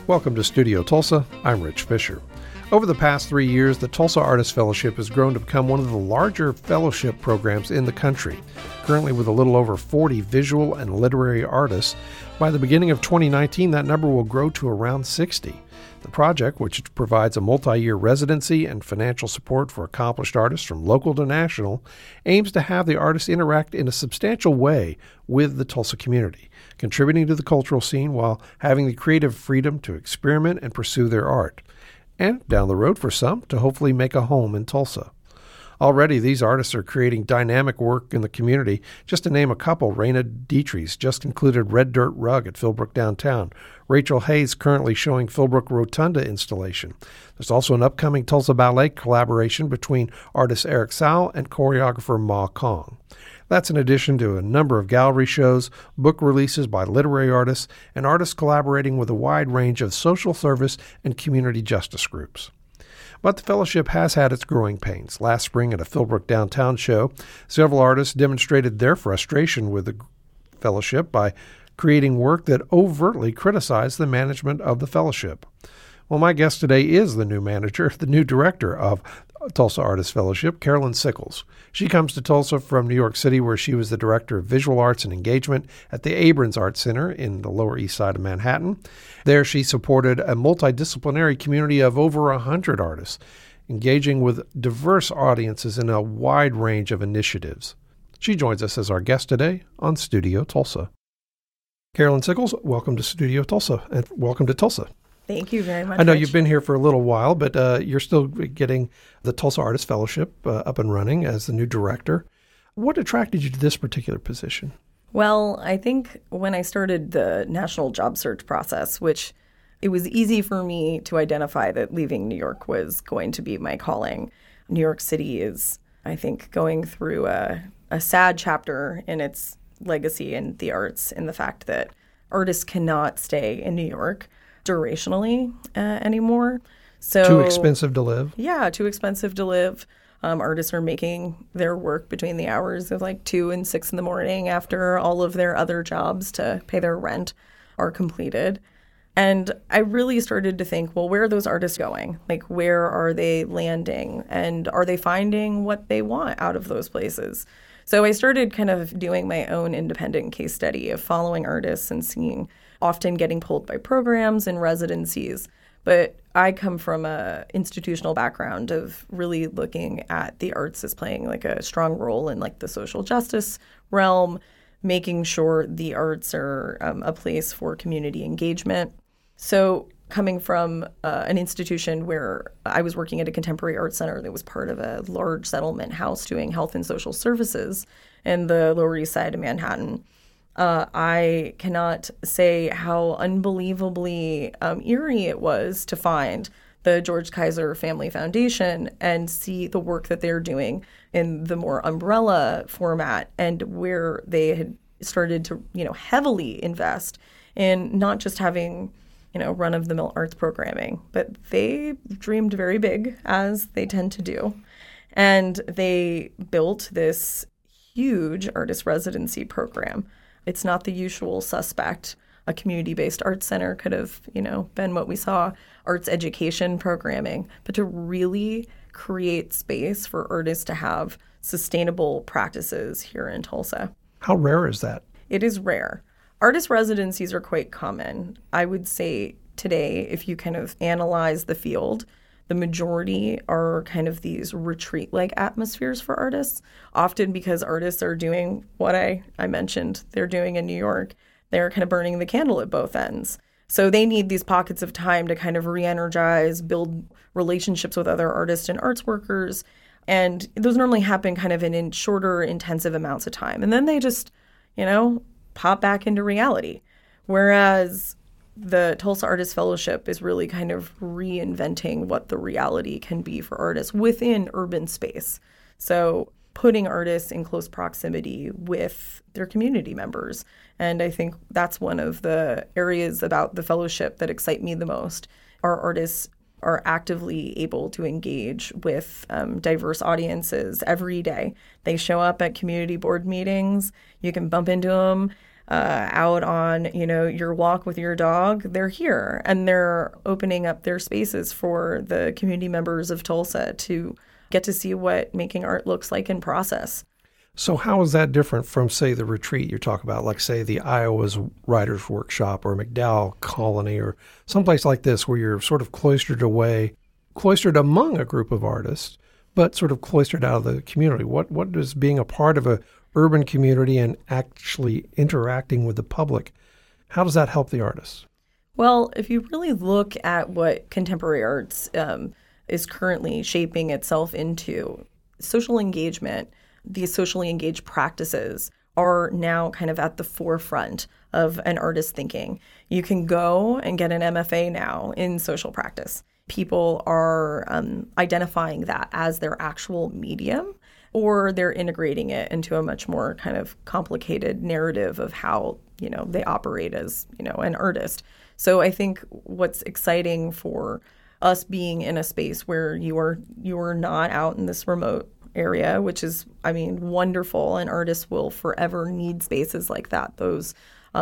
Welcome to Studio Tulsa. I'm Rich Fisher. Over the past 3 years, the Tulsa Artist Fellowship has grown to become one of the larger fellowship programs in the country. Currently with a little over 40 visual and literary artists, by the beginning of 2019, that number will grow to around 60. The project, which provides a multi-year residency and financial support for accomplished artists from local to national, aims to have the artists interact in a substantial way with the Tulsa community, contributing to the cultural scene while having the creative freedom to experiment and pursue their art. And down the road for some, to hopefully make a home in Tulsa. Already, these artists are creating dynamic work in the community. Just to name a couple, Raina Dietrichs just included Red Dirt Rug at Philbrook Downtown. Rachel Hayes currently showing Philbrook Rotunda installation. There's also an upcoming Tulsa Ballet collaboration between artist Eric Sowell and choreographer Ma Kong. That's in addition to a number of gallery shows, book releases by literary artists, and artists collaborating with a wide range of social service and community justice groups. But the fellowship has had its growing pains. Last spring at a Philbrook Downtown show, several artists demonstrated their frustration with the fellowship by creating work that overtly criticized the management of the fellowship. Well, my guest today is the new manager, the new director of Tulsa Artist Fellowship, Carolyn Sickles. She comes to Tulsa from New York City, where she was the director of visual arts and engagement at the Abrons Art Center in the Lower East Side of Manhattan. There she supported a multidisciplinary community of over 100 artists, engaging with diverse audiences in a wide range of initiatives. She joins us as our guest today on Studio Tulsa. Carolyn Sickles, welcome to Studio Tulsa, and welcome to Tulsa. Thank you very much. I know Rich. You've been here for a little while, but you're still getting the Tulsa Artist Fellowship up and running as the new director. What attracted you to this particular position? Well, I think when I started the national job search process, which it was easy for me to identify that leaving New York was going to be my calling. New York City is, I think, going through a sad chapter in its legacy in the arts, in the fact that artists cannot stay in New York durationally anymore. So too expensive to live? Yeah, too expensive to live. Artists are making their work between the hours of like 2 and 6 in the morning after all of their other jobs to pay their rent are completed. And I really started to think, well, where are those artists going? Like, where are they landing? And are they finding what they want out of those places? So I started kind of doing my own independent case study of following artists and seeing, often getting pulled by programs and residencies. But I come from a institutional background of really looking at the arts as playing like a strong role in like the social justice realm, making sure the arts are a place for community engagement. So coming from an institution where I was working at a contemporary art center that was part of a large settlement house doing health and social services in the Lower East Side of Manhattan, I cannot say how unbelievably eerie it was to find the George Kaiser Family Foundation and see the work that they're doing in the more umbrella format, and where they had started to, heavily invest in not just having, run-of-the-mill arts programming, but they dreamed very big, as they tend to do. And they built this huge artist residency program. It's not the usual suspect. A community-based arts center could have, been what we saw, arts education programming, but to really create space for artists to have sustainable practices here in Tulsa. How rare is that? It is rare. Artist residencies are quite common. I would say today, if you kind of analyze the field, the majority are kind of these retreat-like atmospheres for artists, often because artists are doing what I mentioned they're doing in New York. They're kind of burning the candle at both ends. So they need these pockets of time to kind of re-energize, build relationships with other artists and arts workers. And those normally happen kind of in shorter, intensive amounts of time. And then they just, pop back into reality. Whereas the Tulsa Artist Fellowship is really kind of reinventing what the reality can be for artists within urban space. So putting artists in close proximity with their community members. And I think that's one of the areas about the fellowship that excite me the most. Our artists are actively able to engage with diverse audiences every day. They show up at community board meetings. You can bump into them out on, your walk with your dog, they're here and they're opening up their spaces for the community members of Tulsa to get to see what making art looks like in process. So how is that different from, say, the retreat you talk about, like, say, the Iowa's Writers Workshop or MacDowell Colony or someplace like this where you're sort of cloistered among a group of artists, but sort of cloistered out of the community? What does being a part of a urban community and actually interacting with the public, how does that help the artists? Well, if you really look at what contemporary arts is currently shaping itself into, social engagement, these socially engaged practices are now kind of at the forefront of an artist's thinking. You can go and get an MFA now in social practice. People are identifying that as their actual medium, or they're integrating it into a much more kind of complicated narrative of how, they operate as, an artist. So I think what's exciting for us being in a space where you are not out in this remote area, which is, wonderful, and artists will forever need spaces like that, those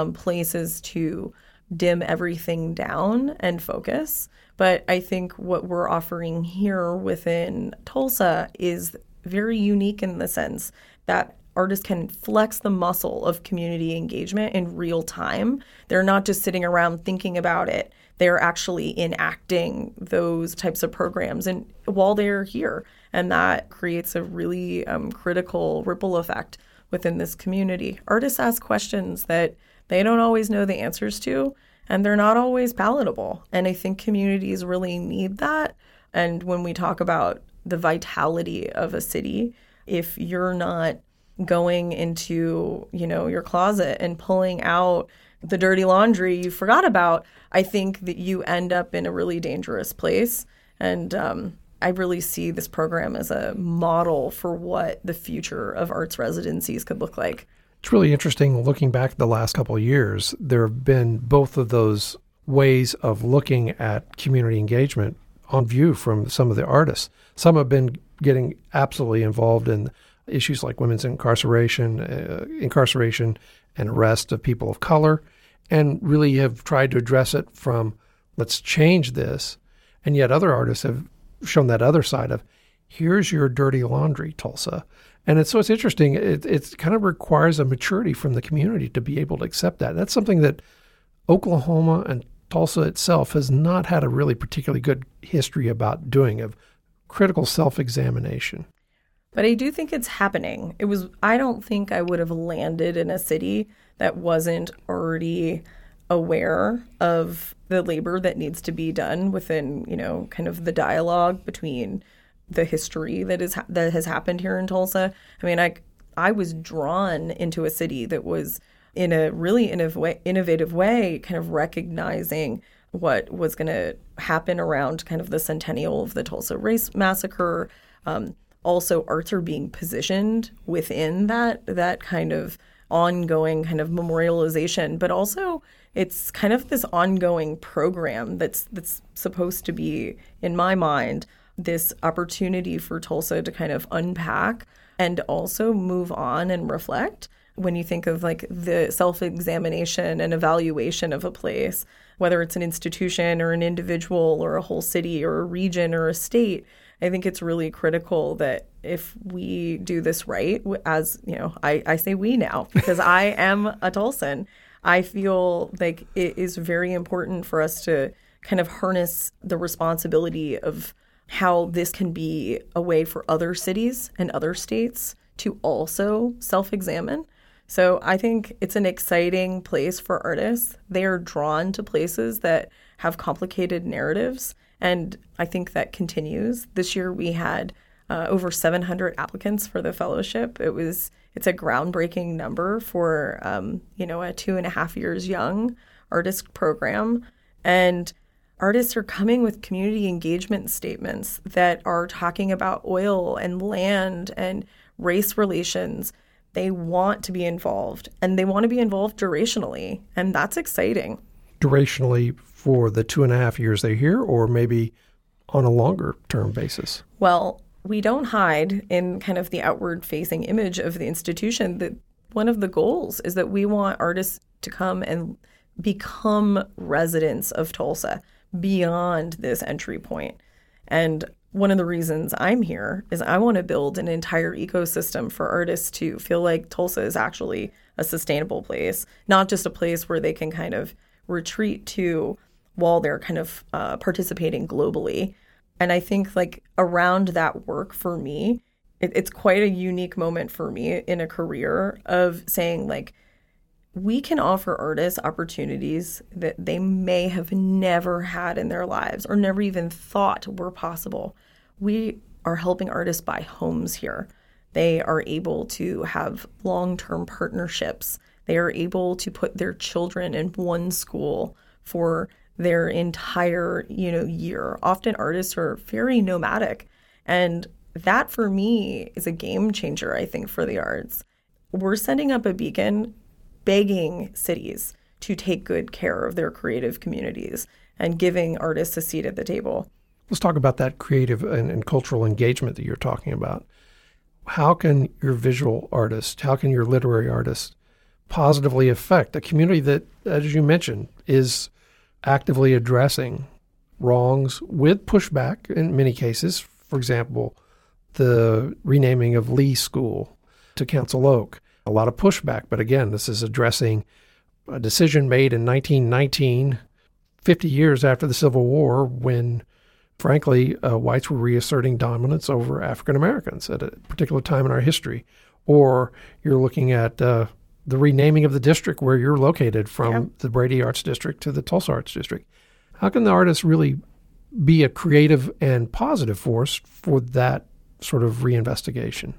places to dim everything down and focus. But I think what we're offering here within Tulsa is very unique in the sense that artists can flex the muscle of community engagement in real time. They're not just sitting around thinking about it. They're actually enacting those types of programs and while they're here. And that creates a really critical ripple effect within this community. Artists ask questions that they don't always know the answers to, and they're not always palatable. And I think communities really need that. And when we talk about the vitality of a city, if you're not going into, your closet and pulling out the dirty laundry you forgot about, I think that you end up in a really dangerous place. And I really see this program as a model for what the future of arts residencies could look like. It's really interesting looking back the last couple of years. There have been both of those ways of looking at community engagement on view from some of the artists. Some have been getting absolutely involved in issues like women's incarceration and arrest of people of color, and really have tried to address it from, let's change this. And yet other artists have shown that other side of, here's your dirty laundry, Tulsa. And it's interesting. It kind of requires a maturity from the community to be able to accept that. That's something that Oklahoma and Tulsa itself has not had a really particularly good history about doing, of critical self-examination. But I do think it's happening. I don't think I would have landed in a city that wasn't already aware of the labor that needs to be done within, kind of the dialogue between the history that has happened here in Tulsa. I was drawn into a city that was in a really innovative way, kind of recognizing what was going to happen around kind of the centennial of the Tulsa Race Massacre. Also, arts are being positioned within that kind of ongoing kind of memorialization, but also it's kind of this ongoing program that's supposed to be, in my mind, this opportunity for Tulsa to kind of unpack and also move on and reflect. When you think of like the self-examination and evaluation of a place, whether it's an institution or an individual or a whole city or a region or a state, I think it's really critical that if we do this right, as I say we now, because I am a Tulsan, I feel like it is very important for us to kind of harness the responsibility of how this can be a way for other cities and other states to also self-examine. So I think it's an exciting place for artists. They are drawn to places that have complicated narratives, and I think that continues. This year we had over 700 applicants for the fellowship. It's a groundbreaking number for a 2.5 years young artist program, and artists are coming with community engagement statements that are talking about oil and land and race relations. They want to be involved, and they want to be involved durationally, and that's exciting. Durationally for the 2.5 years they're here, or maybe on a longer term basis? Well, we don't hide in kind of the outward facing image of the institution that one of the goals is that we want artists to come and become residents of Tulsa beyond this entry point. And one of the reasons I'm here is I want to build an entire ecosystem for artists to feel like Tulsa is actually a sustainable place, not just a place where they can kind of retreat to while they're kind of participating globally. And I think like around that work for me, it's quite a unique moment for me in a career of saying like, we can offer artists opportunities that they may have never had in their lives or never even thought were possible. We are helping artists buy homes here. They are able to have long-term partnerships. They are able to put their children in one school for their entire, year. Often artists are very nomadic. And that for me is a game changer, I think, for the arts. We're sending up a beacon begging cities to take good care of their creative communities and giving artists a seat at the table. Let's talk about that creative and cultural engagement that you're talking about. How can your visual artist, how can your literary artist positively affect a community that, as you mentioned, is actively addressing wrongs with pushback in many cases? For example, the renaming of Lee School to Council Oak. A lot of pushback, but again, this is addressing a decision made in 1919, 50 years after the Civil War, when, frankly, whites were reasserting dominance over African Americans at a particular time in our history. Or you're looking at the renaming of the district where you're located from the Brady Arts District to the Tulsa Arts District. How can the artist really be a creative and positive force for that sort of reinvestigation?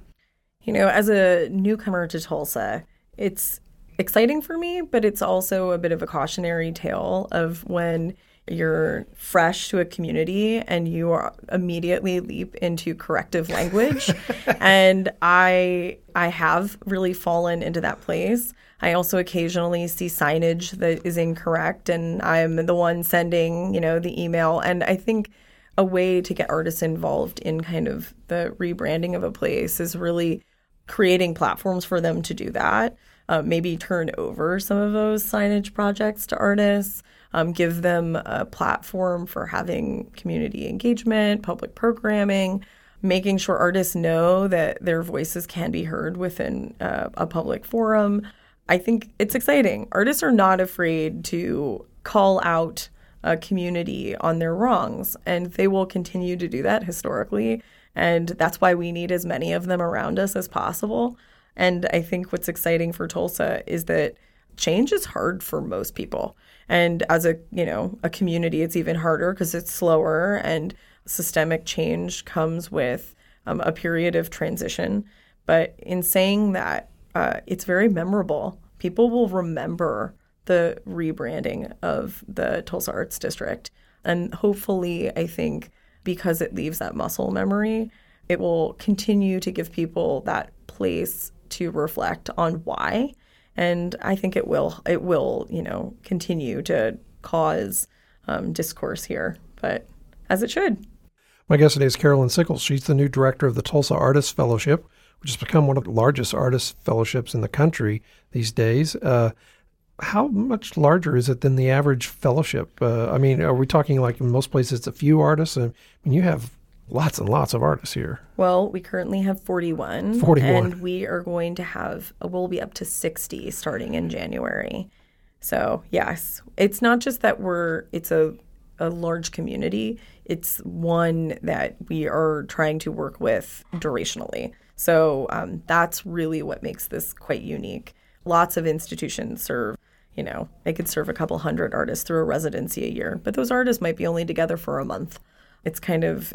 As a newcomer to Tulsa, it's exciting for me, but it's also a bit of a cautionary tale of when you're fresh to a community and you are immediately leap into corrective language. And I have really fallen into that place. I also occasionally see signage that is incorrect, and I'm the one sending, the email. And I think a way to get artists involved in kind of the rebranding of a place is really creating platforms for them to do that. Maybe turn over some of those signage projects to artists, give them a platform for having community engagement, public programming, making sure artists know that their voices can be heard within a public forum. I think it's exciting. Artists are not afraid to call out a community on their wrongs, and they will continue to do that historically. And that's why we need as many of them around us as possible. And I think what's exciting for Tulsa is that change is hard for most people. And as a community, it's even harder because it's slower, and systemic change comes with a period of transition. But in saying that, it's very memorable. People will remember the rebranding of the Tulsa Arts District. And hopefully, I think, because it leaves that muscle memory, it will continue to give people that place to reflect on why. And I think it will, continue to cause discourse here, but as it should. My guest today is Carolyn Sickles. She's the new director of the Tulsa Artists Fellowship, which has become one of the largest artist fellowships in the country these days. How much larger is it than the average fellowship? Are we talking like in most places it's a few artists? You have lots and lots of artists here. Well, we currently have 41. 41. And we are going to we'll be up to 60 starting in January. So, yes, it's not just that it's a large community. It's one that we are trying to work with durationally. So that's really what makes this quite unique. Lots of institutions serve, they could serve a couple hundred artists through a residency a year, but those artists might be only together for a month. It's kind of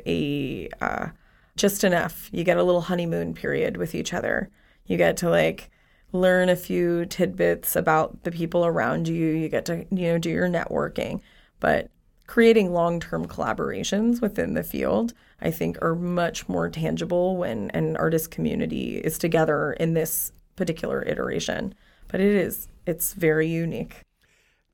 just enough. You get a little honeymoon period with each other. You get to learn a few tidbits about the people around you. You get to, do your networking. But creating long-term collaborations within the field, I think, are much more tangible when an artist community is together in this particular iteration. But it's very unique.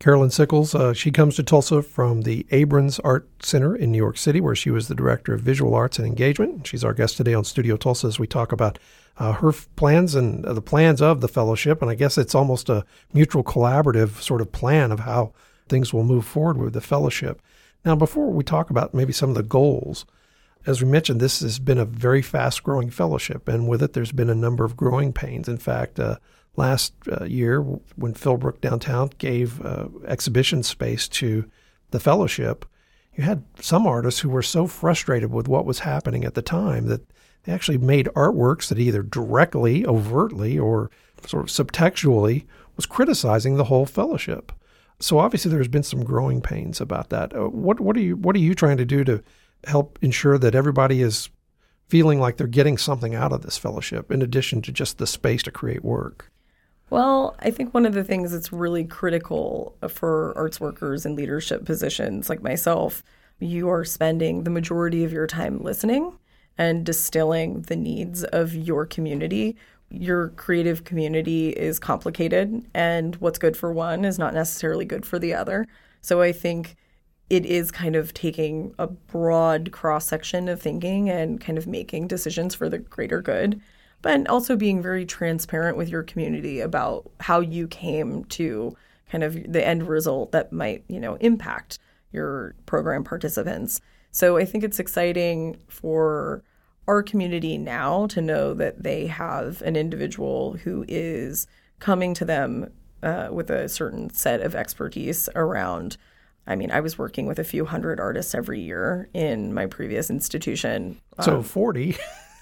Carolyn Sickles, she comes to Tulsa from the Abrons Art Center in New York City, where she was the Director of Visual Arts and Engagement. She's our guest today on Studio Tulsa as we talk about her plans and the plans of the fellowship. And I guess it's almost a mutual collaborative sort of plan of how things will move forward with the fellowship. Now, before we talk about maybe some of the goals, as we mentioned, this has been a very fast-growing fellowship, and with it, there's been a number of growing pains. In fact, last year, when Philbrook Downtown gave exhibition space to the fellowship, you had some artists who were so frustrated with what was happening at the time that they actually made artworks that either directly, overtly, or sort of subtextually was criticizing the whole fellowship. So obviously there's been some growing pains about that. What are you trying to do to help ensure that everybody is feeling like they're getting something out of this fellowship in addition to just the space to create work? Well, I think one of the things that's really critical for arts workers in leadership positions like myself, you are spending the majority of your time listening and distilling the needs of your community. Your creative community is complicated, and what's good for one is not necessarily good for the other. So I think it is kind of taking a broad cross-section of thinking and kind of making decisions for the greater good, but also being very transparent with your community about how you came to kind of the end result that might, impact your program participants. So I think it's exciting for our community now to know that they have an individual who is coming to them with a certain set of expertise around. I was working with a few hundred artists every year in my previous institution. So 40.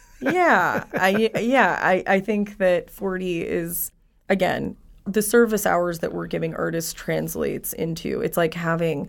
I think that 40 is, again, the service hours that we're giving artists translates into, it's like having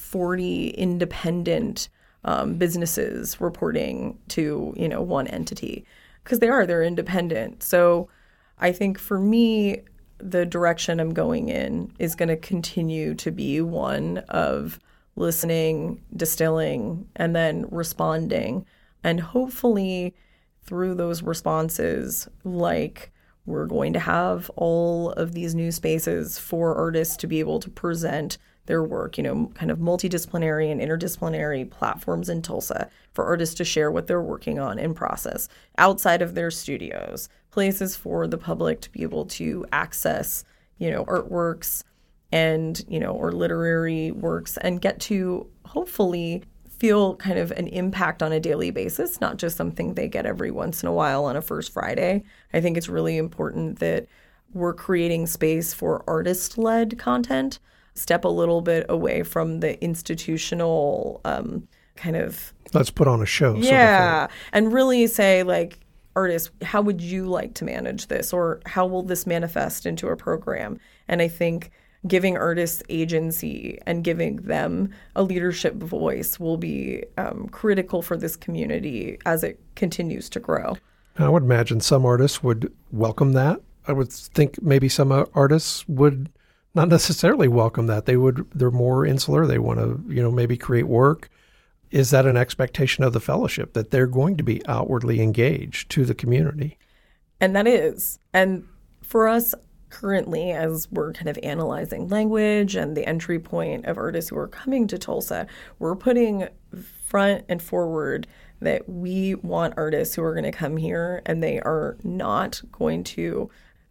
40 independent businesses reporting to, one entity, because they're independent. So I think for me, the direction I'm going in is going to continue to be one of listening, distilling, and then responding. And hopefully through those responses, like we're going to have all of these new spaces for artists to be able to present their work, kind of multidisciplinary and interdisciplinary platforms in Tulsa for artists to share what they're working on in process outside of their studios, places for the public to be able to access, artworks and, or literary works and get to hopefully feel kind of an impact on a daily basis, not just something they get every once in a while on a first Friday. I think it's really important that we're creating space for artist-led content, step a little bit away from the institutional kind of... Let's put on a show. Yeah, and really say, like, artists, how would you like to manage this? Or how will this manifest into a program? And I think giving artists agency and giving them a leadership voice will be critical for this community as it continues to grow. I would imagine some artists would welcome that. I would think maybe some artists would not necessarily welcome that. They're more insular. They want to, maybe create work. Is that an expectation of the fellowship that they're going to be outwardly engaged to the community? And that is. And for us, currently, as we're kind of analyzing language and the entry point of artists who are coming to Tulsa, we're putting front and forward that we want artists who are going to come here and they are not going to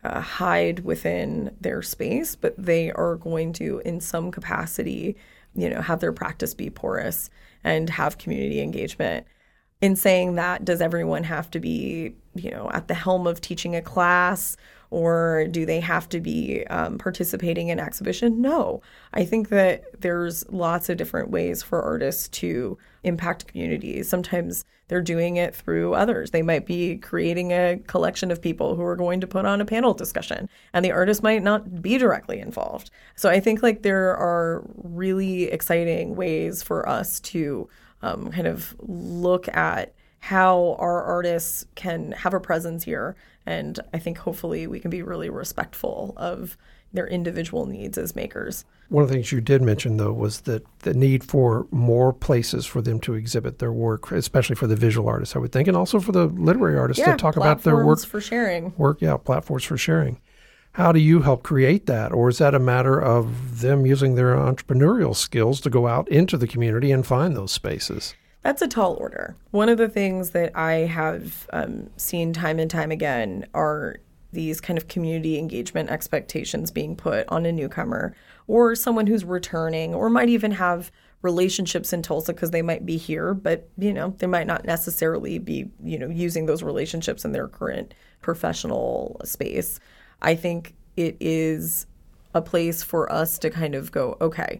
hide within their space, but they are going to, in some capacity, have their practice be porous and have community engagement. In saying that, does everyone have to be, at the helm of teaching a class, or do they have to be participating in exhibition? No. I think that there's lots of different ways for artists to impact communities. Sometimes they're doing it through others. They might be creating a collection of people who are going to put on a panel discussion, and the artist might not be directly involved. So I think like there are really exciting ways for us to kind of look at how our artists can have a presence here. And I think hopefully we can be really respectful of their individual needs as makers. One of the things you did mention, though, was that the need for more places for them to exhibit their work, especially for the visual artists, I would think, and also for the literary artists to talk about their work. For sharing. Platforms for sharing. How do you help create that? Or is that a matter of them using their entrepreneurial skills to go out into the community and find those spaces? That's a tall order. One of the things that I have seen time and time again are these kind of community engagement expectations being put on a newcomer or someone who's returning or might even have relationships in Tulsa because they might be here, but, they might not necessarily be, using those relationships in their current professional space. I think it is a place for us to kind of go, okay,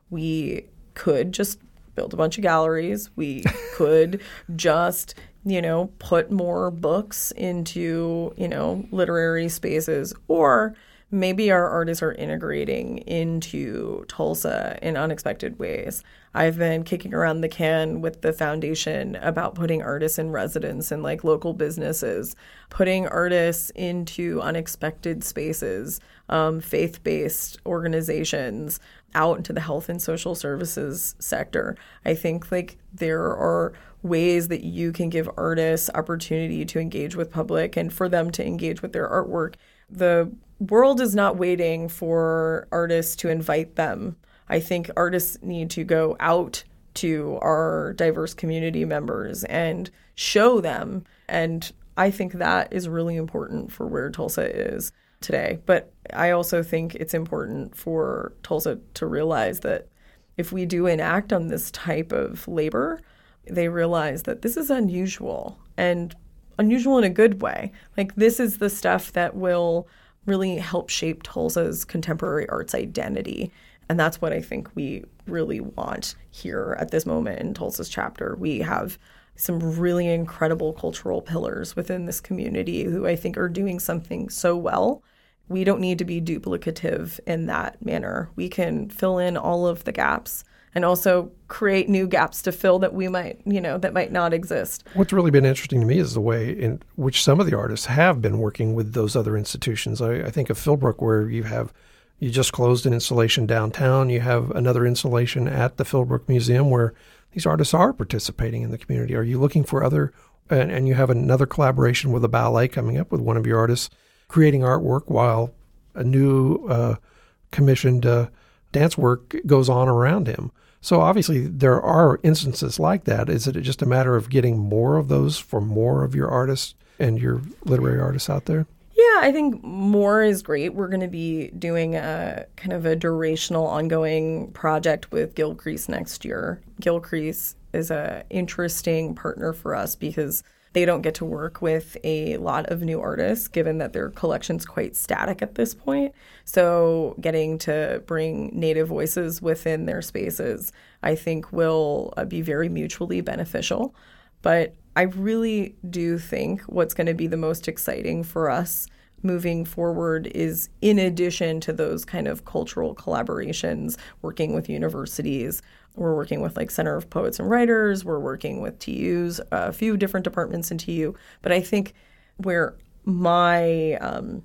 we could just build a bunch of galleries. We could just, put more books into, literary spaces, or maybe our artists are integrating into Tulsa in unexpected ways. I've been kicking around the can with the foundation about putting artists in residence in local businesses, putting artists into unexpected spaces, faith-based organizations, out into the health and social services sector. I think there are ways that you can give artists opportunity to engage with public and for them to engage with their artwork. The world is not waiting for artists to invite them. I think artists need to go out to our diverse community members and show them. And I think that is really important for where Tulsa is today. But I also think it's important for Tulsa to realize that if we do enact on this type of labor, they realize that this is unusual, and unusual in a good way. This is the stuff that will really help shape Tulsa's contemporary arts identity. And that's what I think we really want here at this moment in Tulsa's chapter. We have some really incredible cultural pillars within this community who I think are doing something so well. We don't need to be duplicative in that manner. We can fill in all of the gaps and also create new gaps to fill that we might, that might not exist. What's really been interesting to me is the way in which some of the artists have been working with those other institutions. I think of Philbrook, where you just closed an installation downtown. You have another installation at the Philbrook Museum where these artists are participating in the community. Are you looking for other, and you have another collaboration with the ballet coming up with one of your artists creating artwork while a new commissioned dance work goes on around him. So obviously there are instances like that. Is it just a matter of getting more of those for more of your artists and your literary artists out there? Yeah, I think more is great. We're going to be doing a kind of a durational ongoing project with Gilcrease next year. Gilcrease is an interesting partner for us because they don't get to work with a lot of new artists, given that their collection's quite static at this point. So getting to bring native voices within their spaces, I think, will be very mutually beneficial. But I really do think what's going to be the most exciting for us moving forward is, in addition to those kind of cultural collaborations, working with universities. We're working with Center of Poets and Writers. We're working with TUs, a few different departments in TU. But I think where my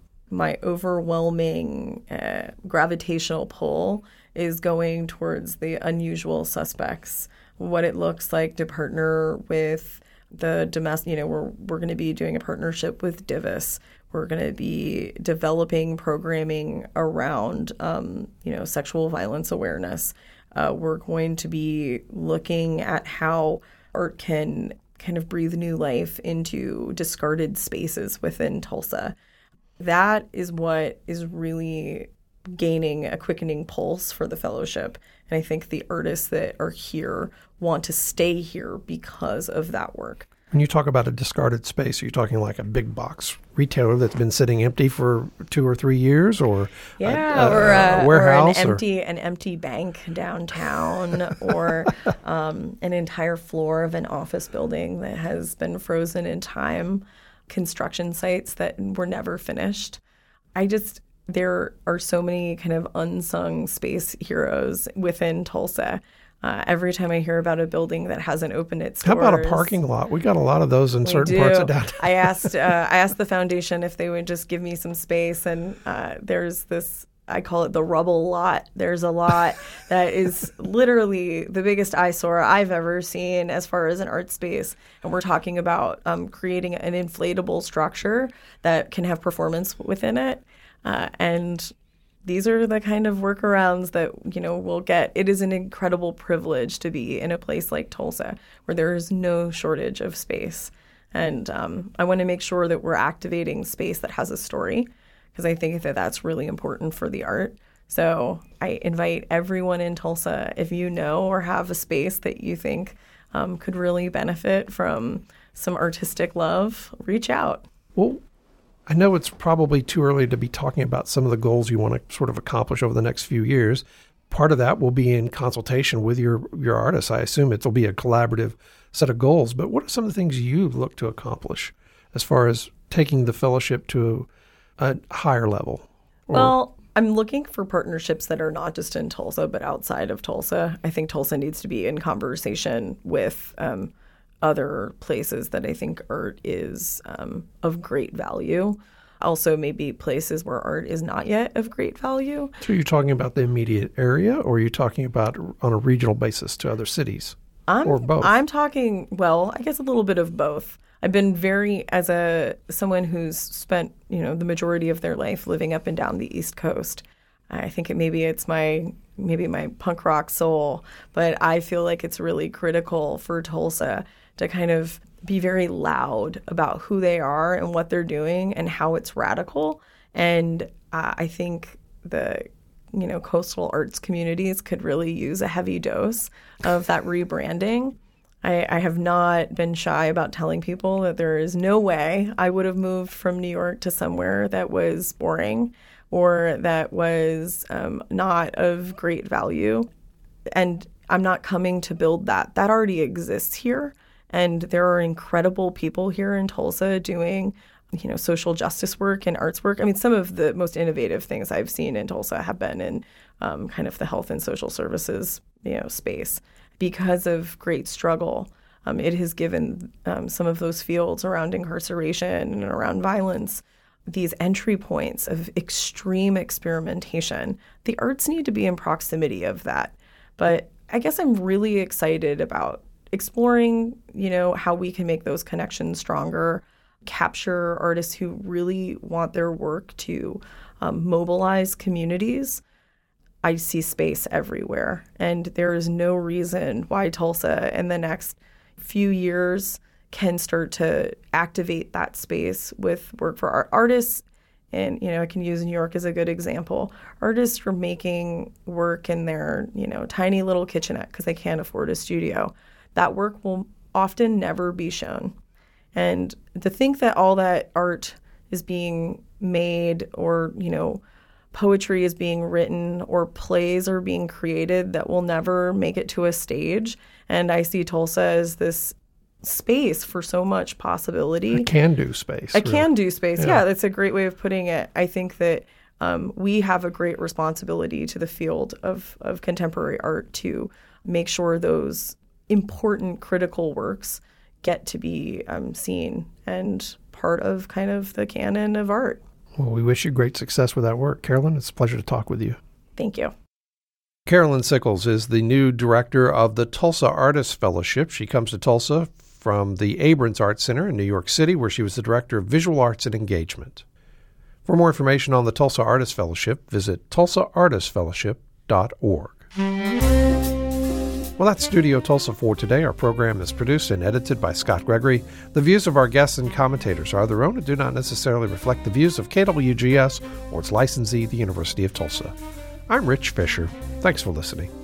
overwhelming gravitational pull is going towards the unusual suspects, what it looks like to partner with the domestic, we're going to be doing a partnership with Divis. We're going to be developing programming around, sexual violence awareness. We're going to be looking at how art can kind of breathe new life into discarded spaces within Tulsa. That is what is really gaining a quickening pulse for the fellowship. And I think the artists that are here want to stay here because of that work. When you talk about a discarded space, are you talking like a big box retailer that's been sitting empty for 2 or 3 years, or a warehouse, or an empty bank downtown, or an entire floor of an office building that has been frozen in time, construction sites that were never finished? There are so many kind of unsung space heroes within Tulsa. Every time I hear about a building that hasn't opened its doors. How about a parking lot? We got a lot of those in certain parts of downtown. I asked the foundation if they would just give me some space, and there's this, I call it the rubble lot. There's a lot that is literally the biggest eyesore I've ever seen as far as an art space. And we're talking about creating an inflatable structure that can have performance within it. And these are the kind of workarounds that, we'll get. It is an incredible privilege to be in a place like Tulsa where there is no shortage of space. And I want to make sure that we're activating space that has a story, because I think that that's really important for the art. So I invite everyone in Tulsa, if you know or have a space that you think could really benefit from some artistic love, reach out. Well, I know it's probably too early to be talking about some of the goals you want to sort of accomplish over the next few years. Part of that will be in consultation with your artists. I assume it'll be a collaborative set of goals. But what are some of the things you look to accomplish as far as taking the fellowship to a higher level? Well, I'm looking for partnerships that are not just in Tulsa, but outside of Tulsa. I think Tulsa needs to be in conversation with other places that I think art is of great value. Also, maybe places where art is not yet of great value. So you're talking about the immediate area, or are you talking about on a regional basis to other cities? Or both? I'm talking, well, I guess a little bit of both. I've been someone who's spent, the majority of their life living up and down the East Coast. I think maybe it's my punk rock soul, but I feel like it's really critical for Tulsa to kind of be very loud about who they are and what they're doing and how it's radical. And I think the coastal arts communities could really use a heavy dose of that rebranding. I have not been shy about telling people that there is no way I would have moved from New York to somewhere that was boring or that was not of great value. And I'm not coming to build that. That already exists here. And there are incredible people here in Tulsa doing, social justice work and arts work. I mean, some of the most innovative things I've seen in Tulsa have been in kind of the health and social services, space. Because of great struggle, it has given some of those fields around incarceration and around violence these entry points of extreme experimentation. The arts need to be in proximity of that. But I guess I'm really excited about exploring, how we can make those connections stronger, capture artists who really want their work to mobilize communities. I see space everywhere, and there is no reason why Tulsa in the next few years can start to activate that space with work for artists. And, I can use New York as a good example. Artists are making work in their, tiny little kitchenette because they can't afford a studio. That work will often never be shown. And to think that all that art is being made or, poetry is being written or plays are being created that will never make it to a stage. And I see Tulsa as this space for so much possibility. A can-do space. A can-do space, yeah. That's a great way of putting it. I think that we have a great responsibility to the field of contemporary art to make sure those important, critical works get to be seen and part of kind of the canon of art. Well, we wish you great success with that work. Carolyn, it's a pleasure to talk with you. Thank you. Carolyn Sickles is the new director of the Tulsa Artists Fellowship. She comes to Tulsa from the Abrons Art Center in New York City, where she was the director of visual arts and engagement. For more information on the Tulsa Artists Fellowship, visit tulsaartistfellowship.org. Well, that's Studio Tulsa for today. Our program is produced and edited by Scott Gregory. The views of our guests and commentators are their own and do not necessarily reflect the views of KWGS or its licensee, the University of Tulsa. I'm Rich Fisher. Thanks for listening.